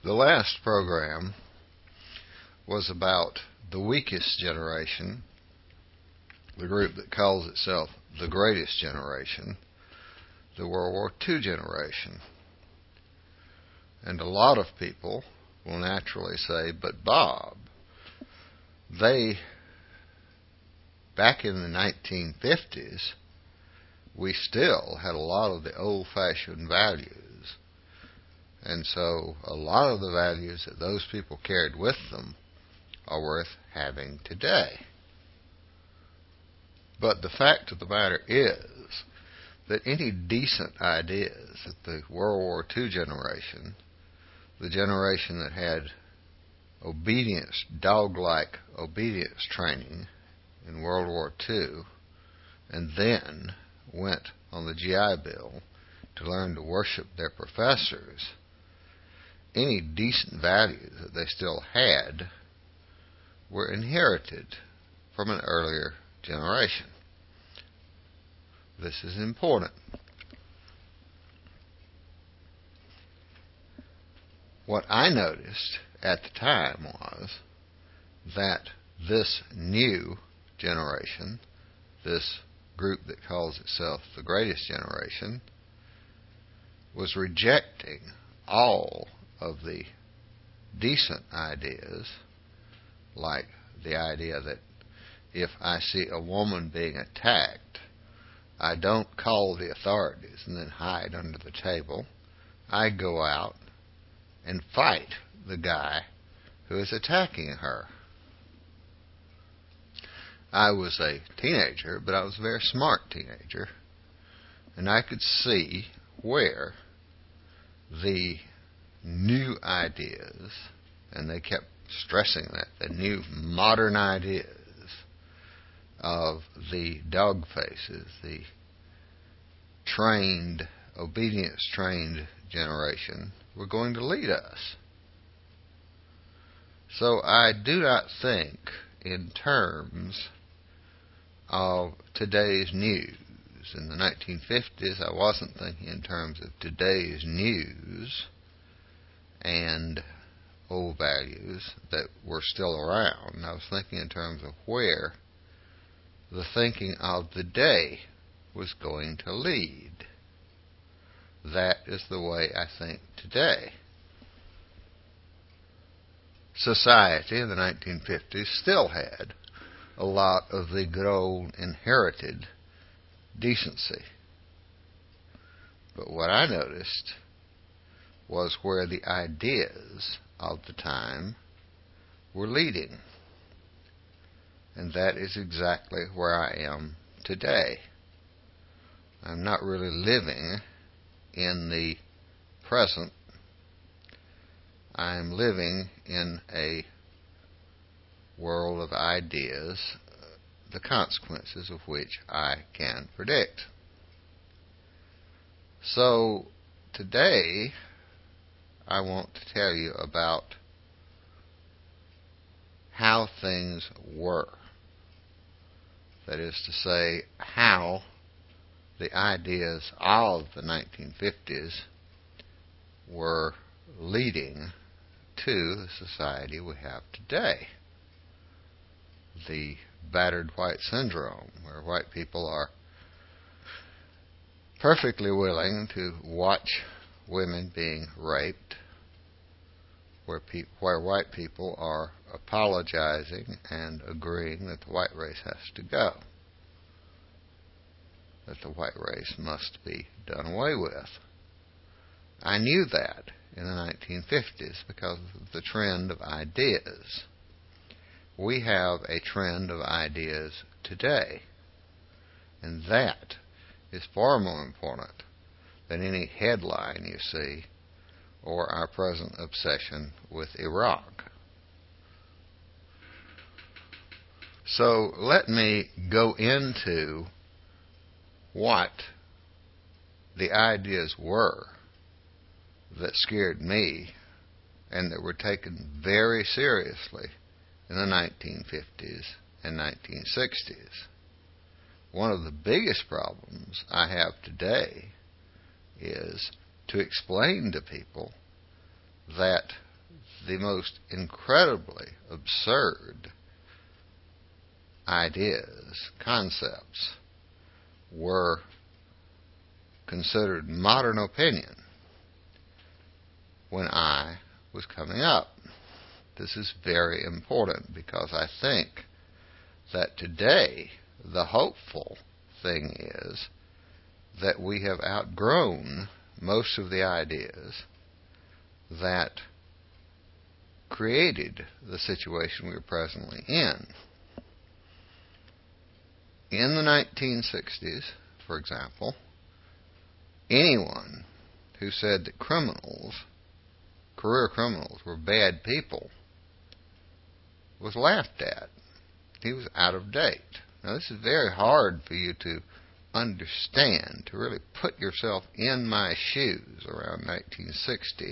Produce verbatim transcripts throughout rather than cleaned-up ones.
The last program was about the weakest generation, the group that calls itself the greatest generation, the World War Two generation. And a lot of people will naturally say, but Bob, they, back in the nineteen fifties, we still had a lot of the old-fashioned values. And so a lot of the values that those people carried with them are worth having today. But the fact of the matter is that any decent ideas that the World War Two generation, the generation that had obedience, dog-like obedience training in World War Two, and then went on the G I Bill to learn to worship their professors, any decent values that they still had were inherited from an earlier generation. This is important. What I noticed at the time was that this new generation, this group that calls itself the greatest generation, was rejecting all of the decent ideas, like the idea that if I see a woman being attacked, I don't call the authorities and then hide under the table. I go out and fight the guy who is attacking her. I was a teenager, but I was a very smart teenager, and I could see where the new ideas, and they kept stressing that, the new modern ideas of the dog faces, the trained, obedience-trained generation, were going to lead us. So I do not think in terms of today's news. In the nineteen fifties, I wasn't thinking in terms of today's news and old values that were still around. I was thinking in terms of where the thinking of the day was going to lead. That is the way I think today. Society in the nineteen fifties still had a lot of the good old inherited decency. But what I noticed was where the ideas of the time were leading. And that is exactly where I am today. I'm not really living in the present. I'm living in a world of ideas, the consequences of which I can predict. So today I want to tell you about how things were. That is to say, how the ideas of the nineteen fifties were leading to the society we have today. The battered white syndrome, where white people are perfectly willing to watch women being raped, where, pe- where white people are apologizing and agreeing that the white race has to go, that the white race must be done away with. I knew that in the nineteen fifties because of the trend of ideas. We have a trend of ideas today, and that is far more important than any headline you see or our present obsession with Iraq. So let me go into what the ideas were that scared me and that were taken very seriously in the nineteen fifties and nineteen sixties. One of the biggest problems I have today is to explain to people that the most incredibly absurd ideas, concepts, were considered modern opinion when I was coming up. This is very important because I think that today the hopeful thing is that we have outgrown most of the ideas that created the situation we are presently in. In the nineteen sixties, for example, anyone who said that criminals, career criminals, were bad people was laughed at. He was out of date. Now, this is very hard for you to understand, to really put yourself in my shoes around nineteen sixty.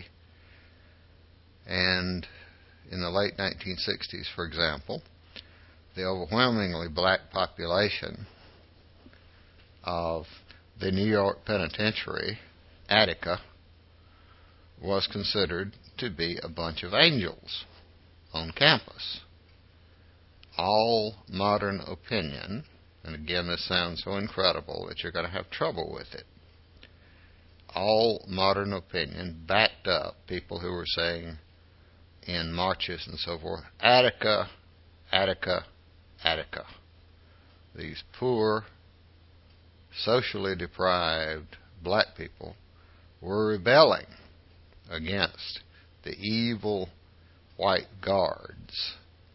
And in the late nineteen sixties, for example, the overwhelmingly black population of the New York Penitentiary, Attica, was considered to be a bunch of angels on campus. All modern opinion, and again this sounds so incredible that you're going to have trouble with it, all modern opinion backed up people who were saying in marches and so forth, Attica, Attica, Attica. These poor, socially deprived black people were rebelling against the evil white guards.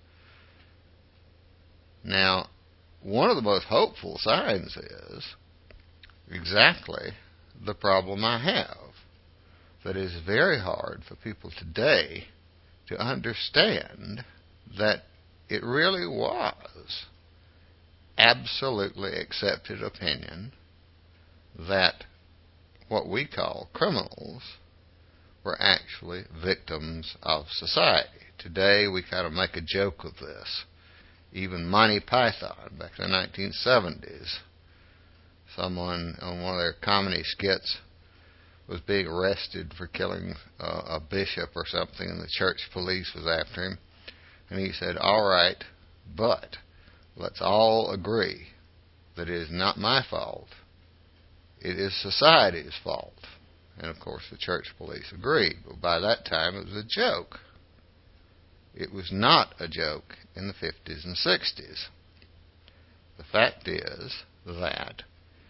Now, one of the most hopeful signs is exactly the problem I have. That it is very hard for people today to understand that it really was absolutely accepted opinion that what we call criminals were actually victims of society. Today we kind of make a joke of this. Even Monty Python, back in the nineteen seventies, someone on one of their comedy skits was being arrested for killing uh, a bishop or something, and the church police was after him. And he said, all right, but let's all agree that it is not my fault. It is society's fault. And, of course, the church police agreed. But by that time, it was a joke. It was not a joke in the fifties and sixties. The fact is that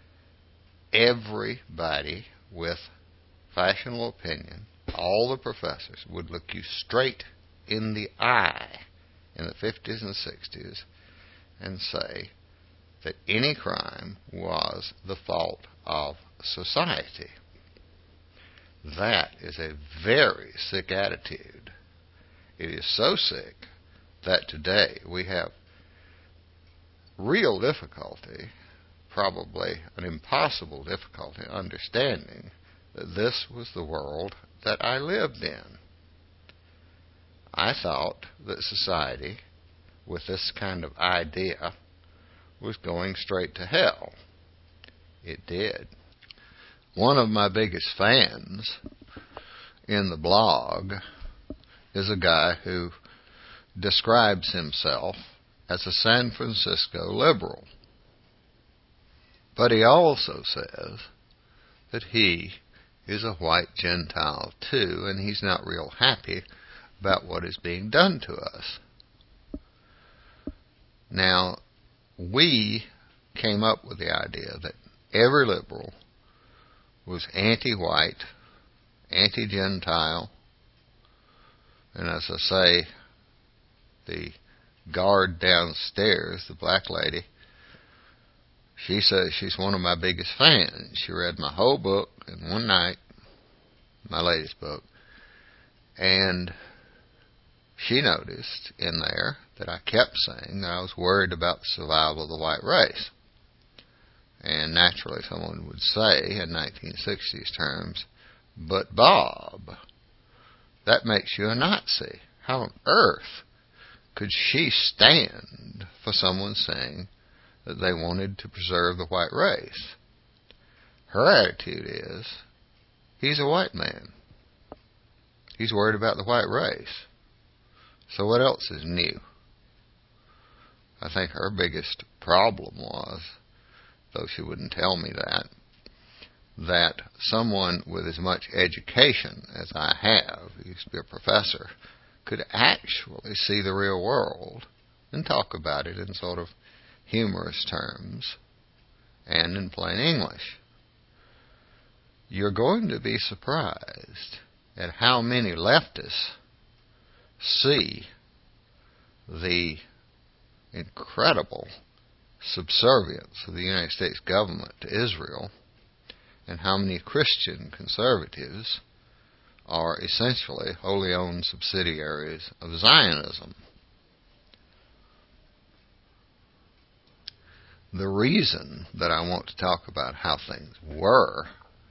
everybody with fashionable opinion, all the professors, would look you straight in the eye in the fifties and sixties and say that any crime was the fault of society. That is a very sick attitude. It is so sick that today we have real difficulty, probably an impossible difficulty, understanding that this was the world that I lived in. I thought that society, with this kind of idea, was going straight to hell. It did. One of my biggest fans in the blog is a guy who describes himself as a San Francisco liberal. But he also says that he is a white Gentile too, and he's not real happy about what is being done to us. Now, we came up with the idea that every liberal was anti-white, anti-Gentile, and as I say, the guard downstairs, the black lady, she says she's one of my biggest fans. She read my whole book in one night, my latest book, and she noticed in there that I kept saying that I was worried about the survival of the white race. And naturally someone would say, in nineteen sixties terms, but Bob, that makes you a Nazi. How on earth could she stand for someone saying that they wanted to preserve the white race? Her attitude is, he's a white man. He's worried about the white race. So what else is new? I think her biggest problem was, though she wouldn't tell me that, that someone with as much education as I have, who used to be a professor, could actually see the real world and talk about it in sort of humorous terms and in plain English. You're going to be surprised at how many leftists see the incredible subservience of the United States government to Israel, and how many Christian conservatives are essentially wholly owned subsidiaries of Zionism. The reason that I want to talk about how things were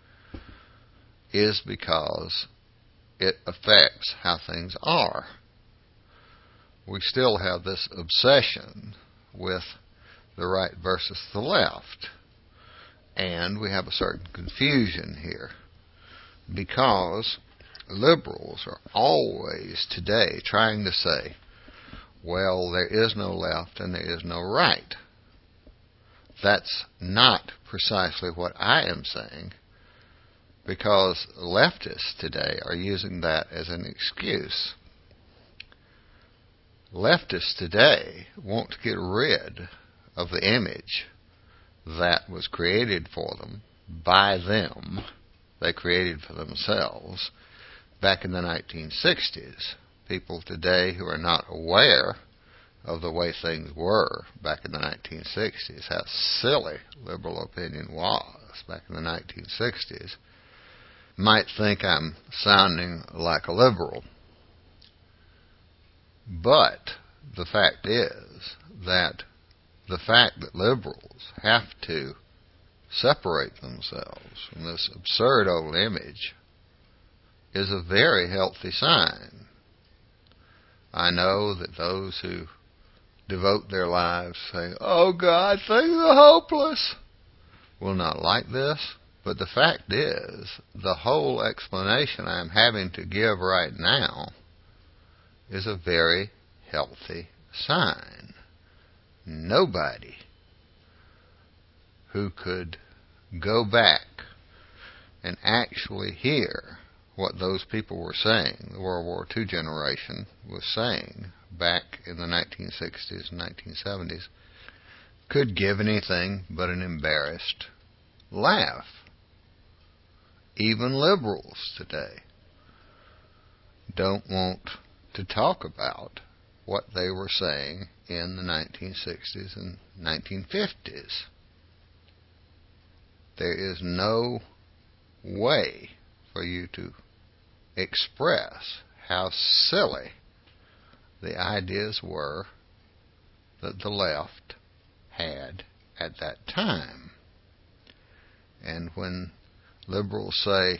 is because it affects how things are. We still have this obsession with the right versus the left, and we have a certain confusion here, because liberals are always today trying to say, well, there is no left and there is no right. That's not precisely what I am saying, because leftists today are using that as an excuse. Leftists today want to get rid of the image that was created for them by them, they created for themselves, back in the nineteen sixties. People today who are not aware of the way things were back in the nineteen sixties, how silly liberal opinion was back in the nineteen sixties, might think I'm sounding like a liberal. But the fact is that the fact that liberals have to separate themselves from this absurd old image is a very healthy sign. I know that those who devote their lives say, oh God, things are hopeless, will not like this. But the fact is, the whole explanation I'm having to give right now is a very healthy sign. Nobody who could go back and actually hear what those people were saying, the World War Two generation was saying back in the nineteen sixties and nineteen seventies, could give anything but an embarrassed laugh. Even liberals today don't want to talk about what they were saying in the nineteen sixties and nineteen fifties. There is no way for you to express how silly the ideas were that the left had at that time. And when liberals say,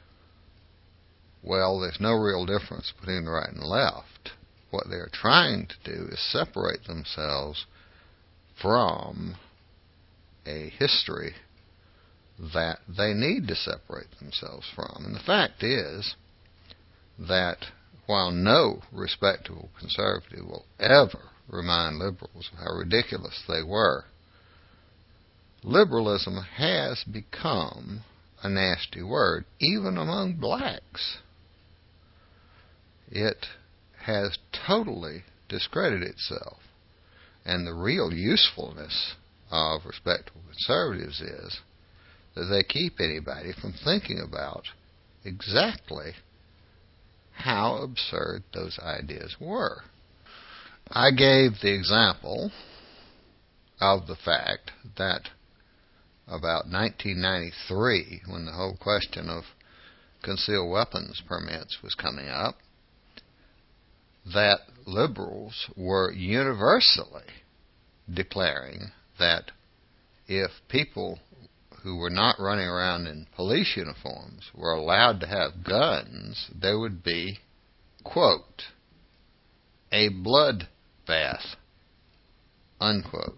well, there's no real difference between the right and left, what they're trying to do is separate themselves from a history that they need to separate themselves from. And the fact is that while no respectable conservative will ever remind liberals of how ridiculous they were, liberalism has become a nasty word, even among blacks. It has totally discredited itself. And the real usefulness of respectable conservatives is that they keep anybody from thinking about exactly how absurd those ideas were. I gave the example of the fact that about nineteen ninety-three, when the whole question of concealed weapons permits was coming up, that liberals were universally declaring that if people who were not running around in police uniforms were allowed to have guns, there would be, quote, a bloodbath, unquote.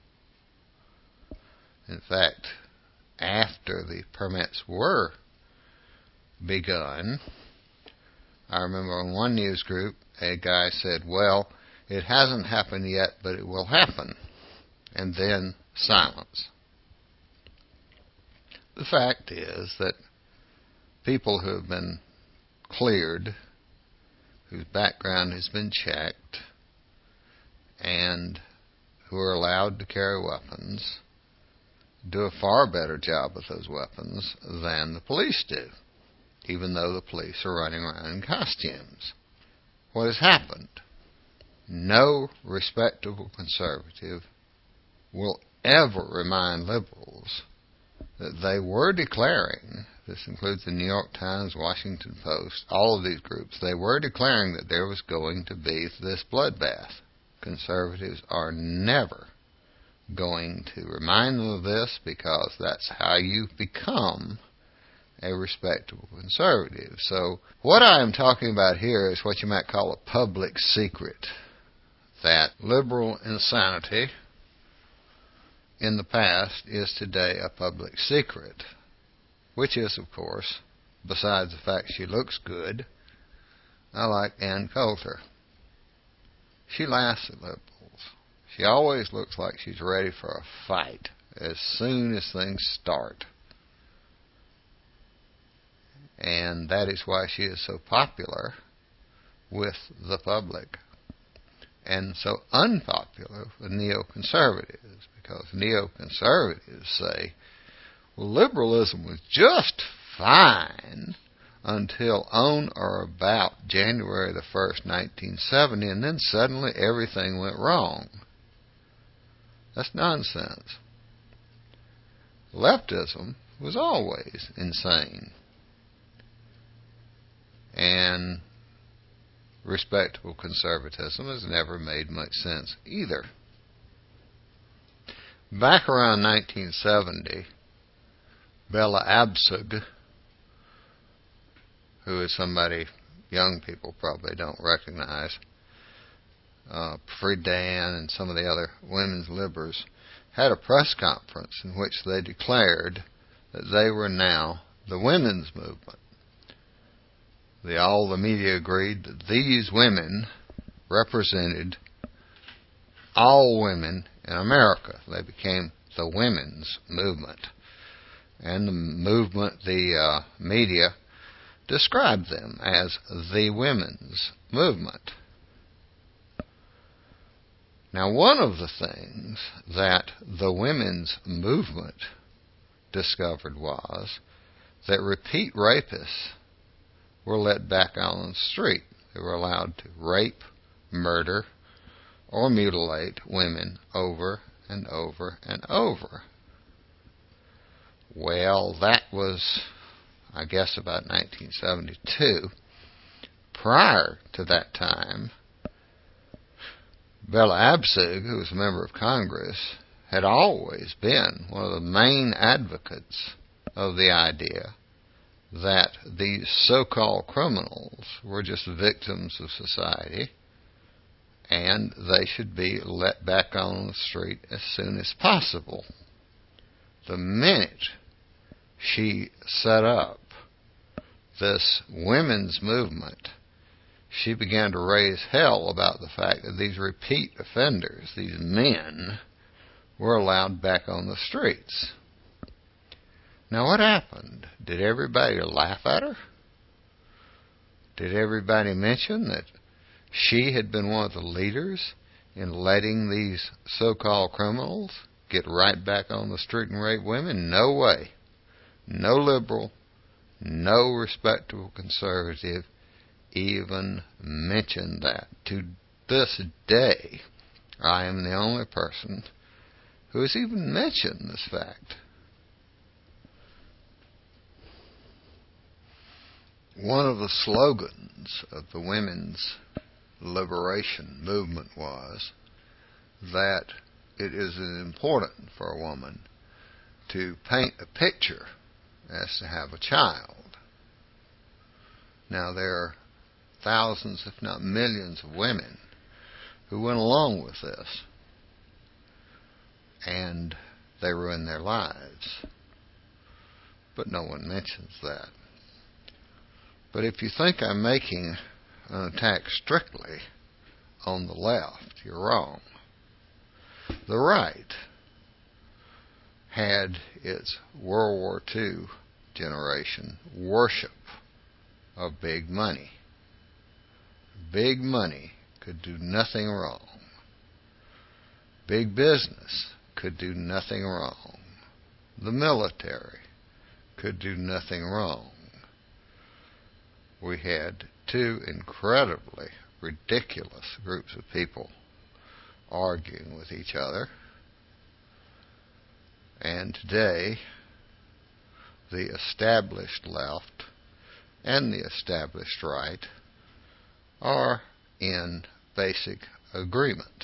In fact, after the permits were begun, I remember on one news group, a guy said, well, it hasn't happened yet, but it will happen. And then silence. The fact is that people who have been cleared, whose background has been checked, and who are allowed to carry weapons, do a far better job with those weapons than the police do, even though the police are running around in costumes. What has happened? No respectable conservative will ever remind liberals that they were declaring, this includes the New York Times, Washington Post, all of these groups, they were declaring that there was going to be this bloodbath. Conservatives are never going to remind them of this, because that's how you become a respectable conservative. So what I am talking about here is what you might call a public secret, that liberal insanity in the past is today a public secret, which is, of course, besides the fact she looks good, I like Ann Coulter. She laughs at liberals. She always looks like she's ready for a fight as soon as things start. And that is why she is so popular with the public and so unpopular with neoconservatives, because neoconservatives say, well, liberalism was just fine until on or about January the first, nineteen seventy, and then suddenly everything went wrong. That's nonsense. Leftism was always insane. And respectable conservatism has never made much sense either. Back around nineteen seventy, Bella Abzug, who is somebody young people probably don't recognize, uh, Friedan and some of the other women's liberals, had a press conference in which they declared that they were now the women's movement. The, all the media agreed that these women represented all women in America. They became the women's movement. And the movement, the uh, media, described them as the women's movement. Now, one of the things that the women's movement discovered was that repeat rapists were let back out on the street. They were allowed to rape, murder, or mutilate women over and over and over. Well, that was, I guess, about nineteen seventy-two. Prior to that time, Bella Abzug, who was a member of Congress, had always been one of the main advocates of the idea that these so-called criminals were just victims of society and they should be let back on the street as soon as possible. The minute she set up this women's movement, she began to raise hell about the fact that these repeat offenders, these men, were allowed back on the streets. Now, what happened? Did everybody laugh at her? Did everybody mention that she had been one of the leaders in letting these so-called criminals get right back on the street and rape women? No way. No liberal, no respectable conservative even mentioned that. To this day, I am the only person who has even mentioned this fact. One of the slogans of the women's liberation movement was that it is important for a woman to paint a picture as to have a child. Now, there are thousands, if not millions, of women who went along with this, and they ruined their lives. But no one mentions that. But if you think I'm making an attack strictly on the left, you're wrong. The right had its World War Two generation worship of big money. Big money could do nothing wrong. Big business could do nothing wrong. The military could do nothing wrong. We had two incredibly ridiculous groups of people arguing with each other. And today, the established left and the established right are in basic agreement.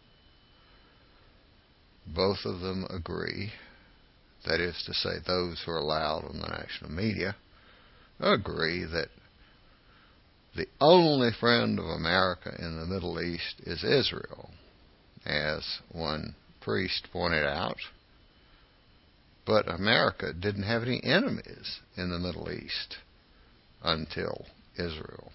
Both of them agree, that is to say, those who are loud on the national media, agree that the only friend of America in the Middle East is Israel, as one priest pointed out. But America didn't have any enemies in the Middle East until Israel.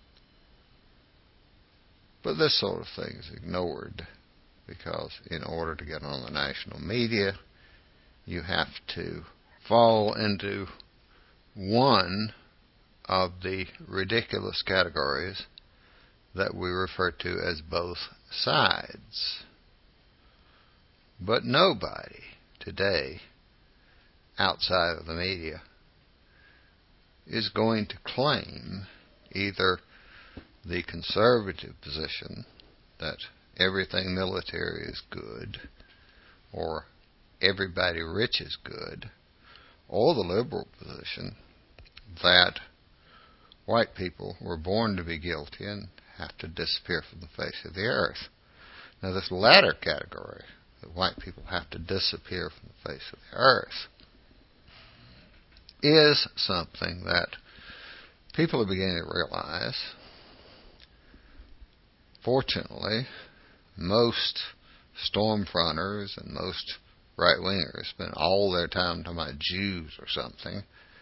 But this sort of thing is ignored because in order to get on the national media, you have to fall into one of the ridiculous categories that we refer to as both sides. But nobody today outside of the media is going to claim either the conservative position that everything military is good or everybody rich is good, or the liberal position that white people were born to be guilty and have to disappear from the face of the earth. Now, this latter category, that white people have to disappear from the face of the earth, is something that people are beginning to realize. Fortunately, most stormfronters and most right-wingers spend all their time talking about Jews or something,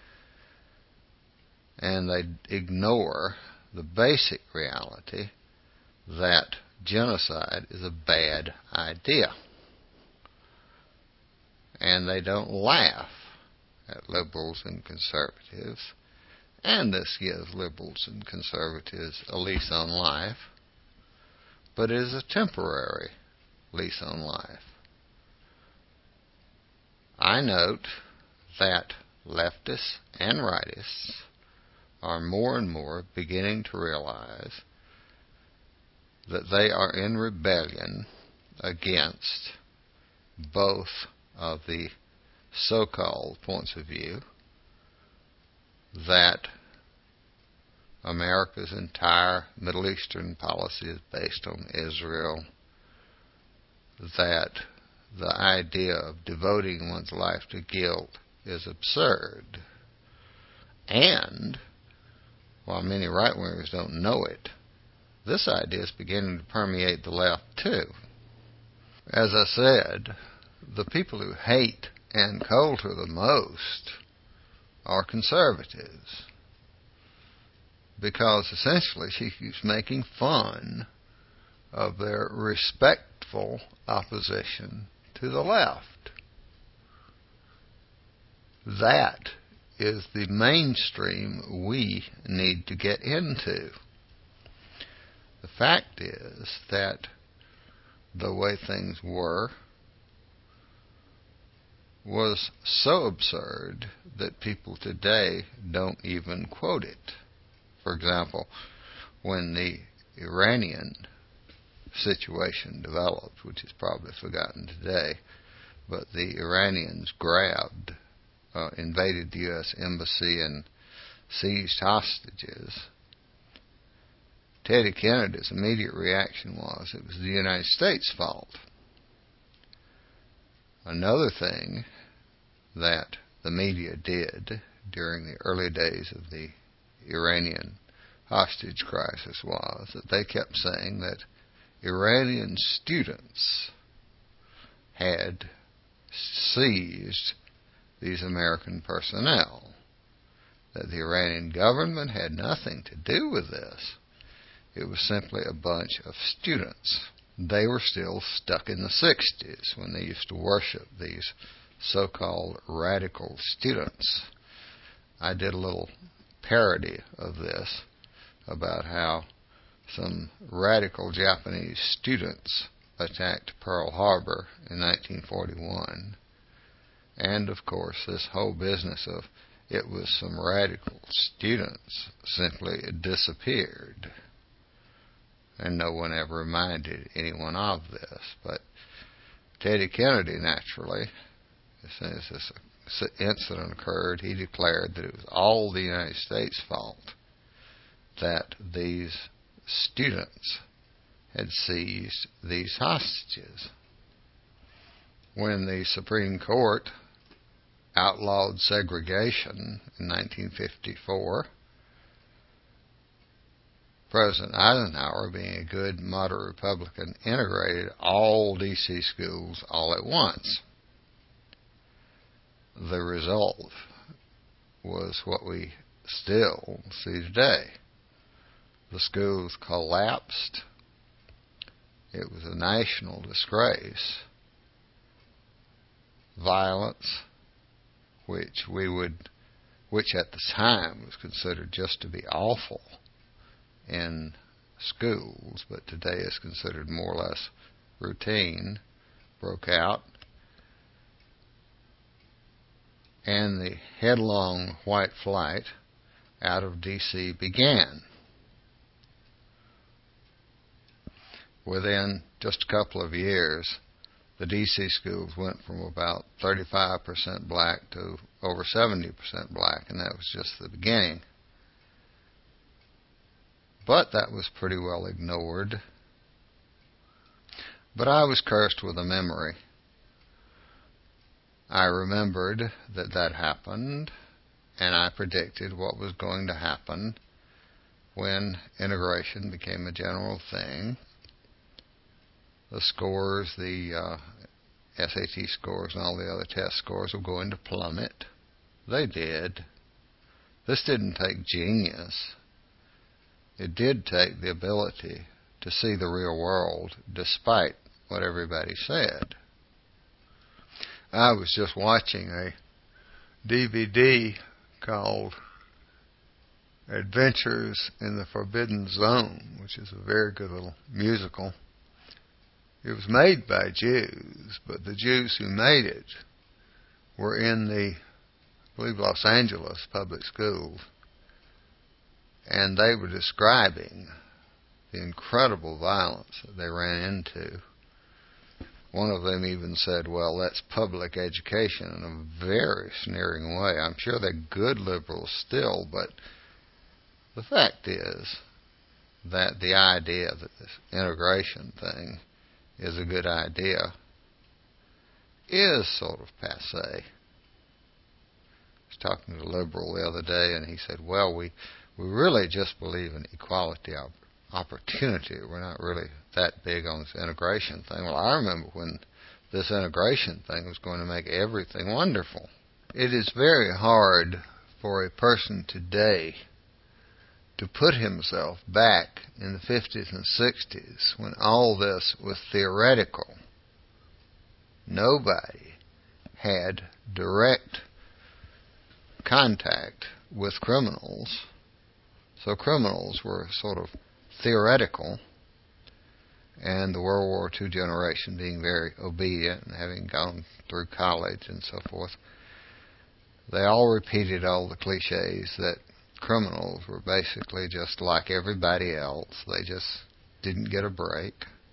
and they ignore the basic reality that genocide is a bad idea. And they don't laugh at liberals and conservatives, and this gives liberals and conservatives a lease on life, but it is a temporary lease on life. I note that leftists and rightists are more and more beginning to realize that they are in rebellion against both of the so-called points of view that America's entire Middle Eastern policy is based on Israel, that the idea of devoting one's life to guilt is absurd, and while many right-wingers don't know it, this idea is beginning to permeate the left too. As I said, the people who hate Ann Coulter the most are conservatives, because essentially she keeps making fun of their respectful opposition to the left. That is the mainstream we need to get into. The fact is that the way things were was so absurd that people today don't even quote it. For example, when the Iranian situation developed, which is probably forgotten today, but the Iranians grabbed, uh, invaded the U S embassy and seized hostages, Teddy Kennedy's immediate reaction was it was the United States' fault. Another thing that the media did during the early days of the Iranian hostage crisis was that they kept saying that Iranian students had seized these American personnel. that the Iranian government had nothing to do with this. It was simply a bunch of students. They were still stuck in the sixties when they used to worship these so-called radical students. I did a little parody of this about how some radical Japanese students attacked Pearl Harbor in nineteen forty-one. And, of course, this whole business of it was some radical students simply disappeared. And no one ever reminded anyone of this. But Teddy Kennedy, naturally, as soon as this incident occurred, he declared that it was all the United States' fault that these students had seized these hostages. When the Supreme Court outlawed segregation in nineteen fifty-four, President Eisenhower, being a good moderate Republican, integrated all D C schools all at once. The result was what we still see today. The schools collapsed. It was a national disgrace. Violence, which we would, which at the time was considered just to be awful in schools, but today is considered more or less routine, broke out. And the headlong white flight out of D C began. Within just a couple of years, the D C schools went from about thirty-five percent black to over seventy percent black, and that was just the beginning. But that was pretty well ignored. But I was cursed with a memory. I remembered that that happened, and I predicted what was going to happen when integration became a general thing. The scores, the uh, S A T scores and all the other test scores were going to plummet. They did. This didn't take genius. It did take the ability to see the real world despite what everybody said. I was just watching a D V D called Adventures in the Forbidden Zone, which is a very good little musical. It was made by Jews, but the Jews who made it were in the, I believe, Los Angeles public schools, and they were describing the incredible violence that they ran into. One of them even said, well, that's public education, in a very sneering way. I'm sure they're good liberals still, but the fact is that the idea that this integration thing is a good idea is sort of passé. I was talking to a liberal the other day, and he said, well, we, we really just believe in equality of opportunity. We're not really that big on this integration thing. Well, I remember when this integration thing was going to make everything wonderful. It is very hard for a person today to put himself back in the fifties and sixties when all this was theoretical. Nobody had direct contact with criminals, so criminals were sort of theoretical, and the World War Two generation being very obedient and having gone through college and so forth, they all repeated all the cliches that criminals were basically just like everybody else. They just didn't get a break.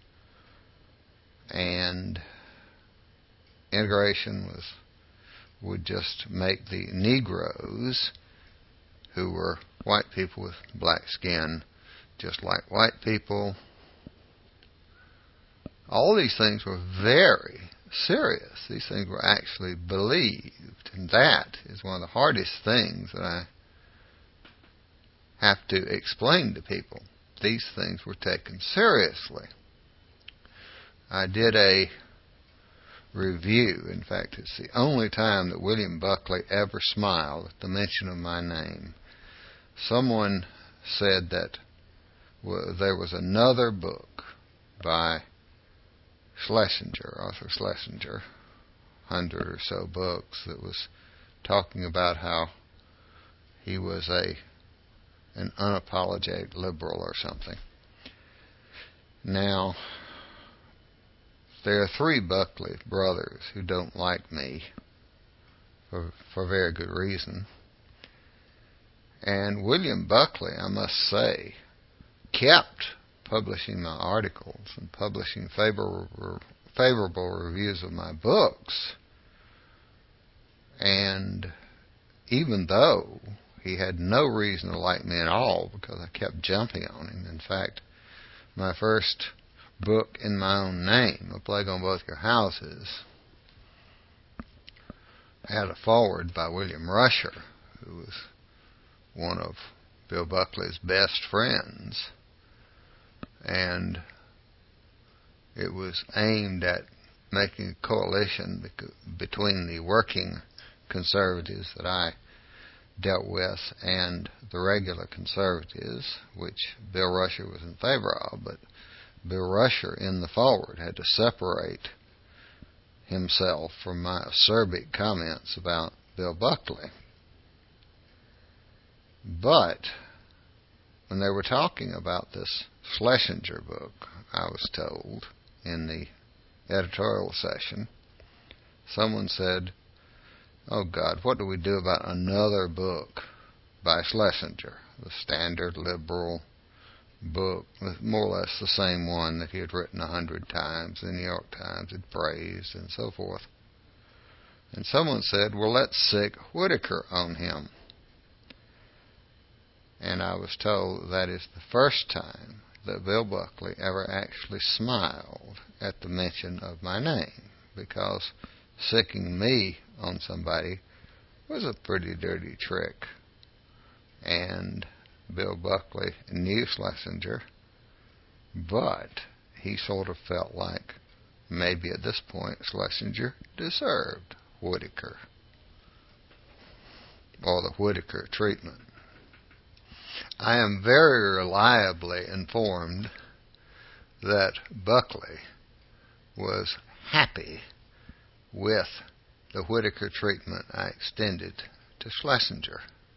And integration was would just make the Negroes, who were white people with black skin, just like white people. All these things were very serious. These things were actually believed. And that is one of the hardest things that I have to explain to people. These things were taken seriously. I did a Review. In fact, it's the only time that William Buckley ever smiled at the mention of my name. Someone said that there was another book by Schlesinger, Arthur Schlesinger, hundred or so books, that was talking about how he was a an unapologetic liberal or something. Now, there are three Buckley brothers who don't like me for, for very good reason. And William Buckley, I must say, kept publishing my articles and publishing favorable, favorable reviews of my books. And even though he had no reason to like me at all, because I kept jumping on him. In fact, my first book in my own name, A Plague on Both Your Houses, had a foreword by William Rusher, who was one of Bill Buckley's best friends. And it was aimed at making a coalition between the working conservatives that I dealt with and the regular conservatives, which Bill Rusher was in favor of. But Bill Rusher, in the foreword, had to separate himself from my acerbic comments about Bill Buckley. But when they were talking about this Schlesinger book, I was told in the editorial session, someone said, "Oh God, what do we do about another book by Schlesinger?" The standard liberal book, more or less the same one that he had written a hundred times, the New York Times had praised, and so forth. And someone said, "Well, let's sick Whitaker on him." And I was told that is the first time that Bill Buckley ever actually smiled at the mention of my name, because sicking me on somebody was a pretty dirty trick. And Bill Buckley knew Schlesinger, but he sort of felt like maybe at this point Schlesinger deserved Whitaker, or the Whitaker treatment. I am very reliably informed that Buckley was happy with the Whitaker treatment I extended to Schlesinger.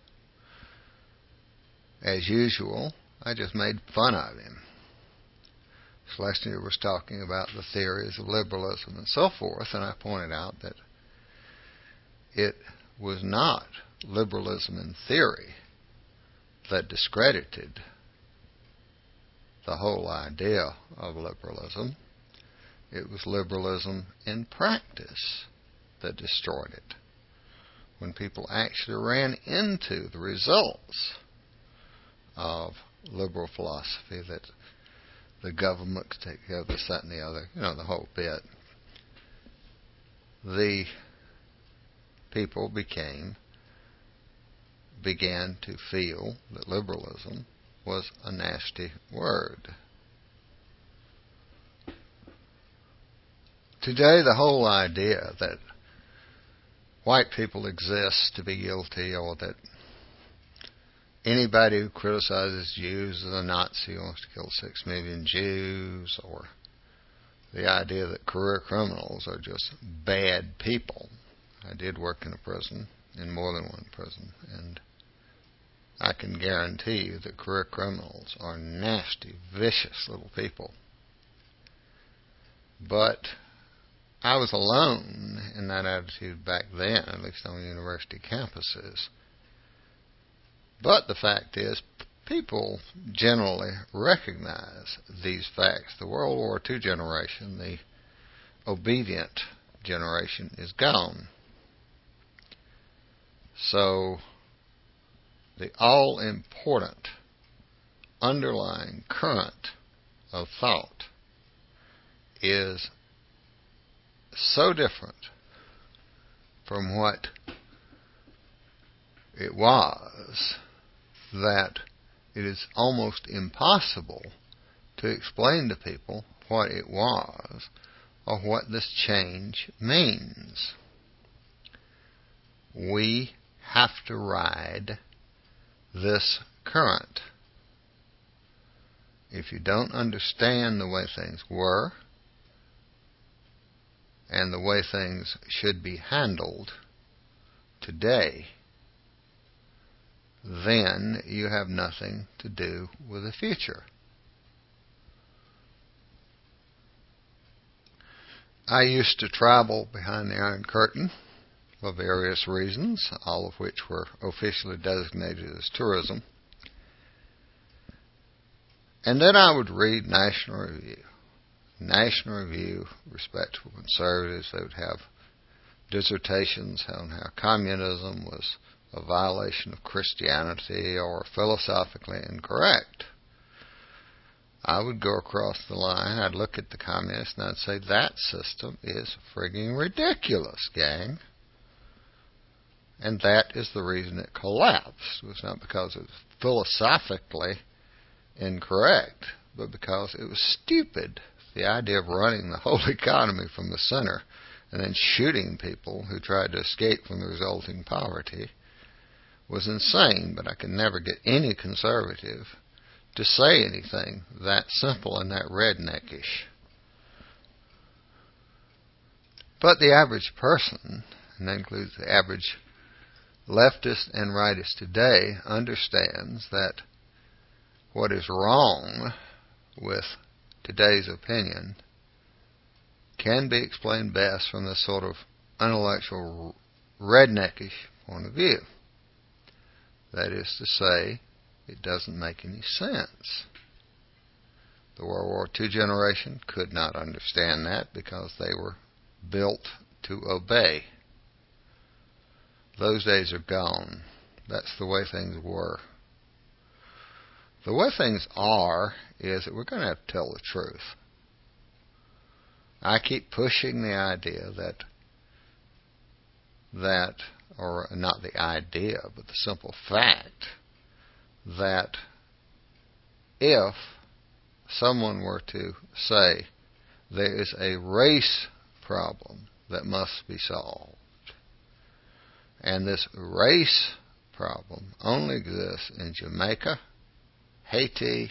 As usual, I just made fun of him. Schlesinger was talking about the theories of liberalism and so forth, and I pointed out that it was not liberalism in theory that discredited the whole idea of liberalism. It was liberalism in practice that destroyed it. When people actually ran into the results of liberal philosophy, that the government could take care of this, that, and the other, you know, the whole bit, the people became began to feel that liberalism was a nasty word. Today, the whole idea that white people exist to be guilty, or that anybody who criticizes Jews is a Nazi who wants to kill six million Jews, or the idea that career criminals are just bad people. I did work in a prison, in more than one prison, and I can guarantee you that career criminals are nasty, vicious little people. But I was alone in that attitude back then, at least on university campuses. But the fact is, people generally recognize these facts. The World War Two generation, the obedient generation, is gone. So the all-important underlying current of thought is so different from what it was that it is almost impossible to explain to people what it was or what this change means. We have to ride this current. If you don't understand the way things were and the way things should be handled today, then you have nothing to do with the future. I used to travel behind the Iron Curtain for various reasons, all of which were officially designated as tourism. And then I would read National Review. National Review, respectable conservatives, they would have dissertations on how communism was a violation of Christianity or philosophically incorrect. I would go across the line, I'd look at the communists, and I'd say, that system is frigging ridiculous, gang. And that is the reason it collapsed. It was not because it was philosophically incorrect, but because it was stupid. The idea of running the whole economy from the center and then shooting people who tried to escape from the resulting poverty was insane, but I could never get any conservative to say anything that simple and that redneckish. But the average person, and that includes the average leftist and rightist today, understands that what is wrong with today's opinion can be explained best from this sort of intellectual redneckish point of view. That is to say, it doesn't make any sense. The World War Two generation could not understand that because they were built to obey. Those days are gone. That's the way things were. The way things are is that we're going to have to tell the truth. I keep pushing the idea that, that, or not the idea, but the simple fact that if someone were to say there is a race problem that must be solved, and this race problem only exists in Jamaica, Haiti,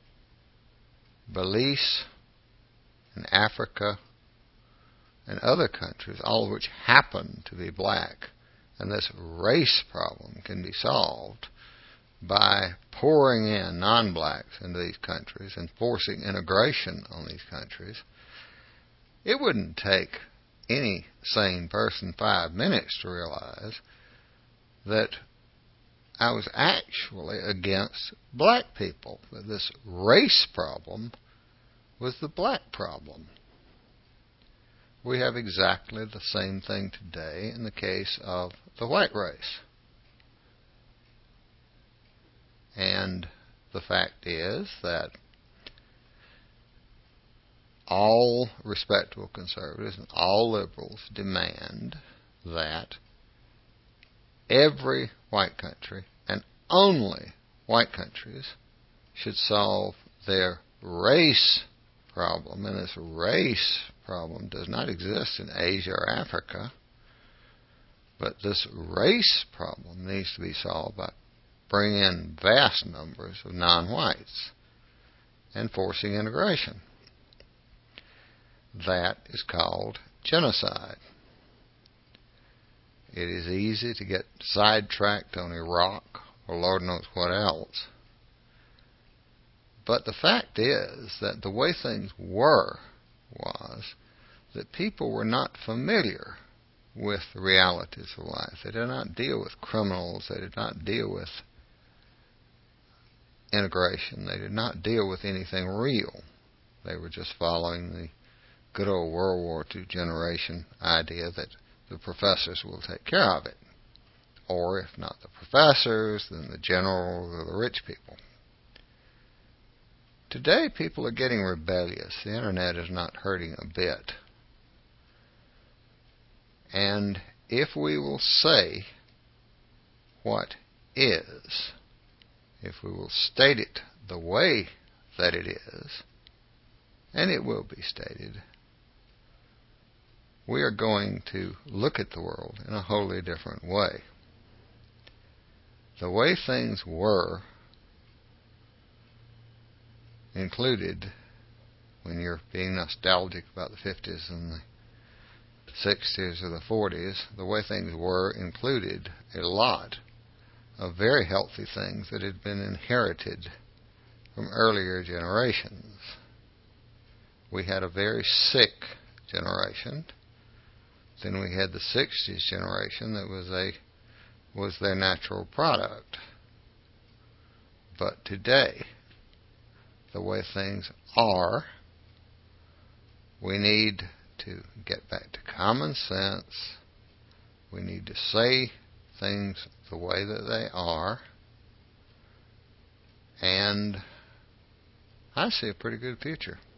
Belize, and Africa, and other countries, all of which happen to be black, and this race problem can be solved by pouring in non-blacks into these countries and forcing integration on these countries, it wouldn't take any sane person five minutes to realize that I was actually against black people, that this race problem was the black problem. We have exactly the same thing today in the case of the white race. And the fact is that all respectable conservatives and all liberals demand that every white country, and only white countries, should solve their race problem. And this race problem does not exist in Asia or Africa, but this race problem needs to be solved by bringing in vast numbers of non-whites and forcing integration. That is called genocide. It is easy to get sidetracked on Iraq or Lord knows what else. But the fact is that the way things were was that people were not familiar with the realities of life. They did not deal with criminals. They did not deal with integration. They did not deal with anything real. They were just following the good old World War Two generation idea that the professors will take care of it. Or if not the professors, then the generals or the rich people. Today, people are getting rebellious. The internet is not hurting a bit. And if we will say what is, if we will state it the way that it is, and it will be stated, we are going to look at the world in a wholly different way. The way things were included, when you're being nostalgic about the fifties and the sixties or the forties, the way things were included a lot of very healthy things that had been inherited from earlier generations. We had a very sick generation. Then we had the sixties generation that was a was their natural product. But today, the way things are, we need to get back to common sense. We need to say things the way that they are. And I see a pretty good future.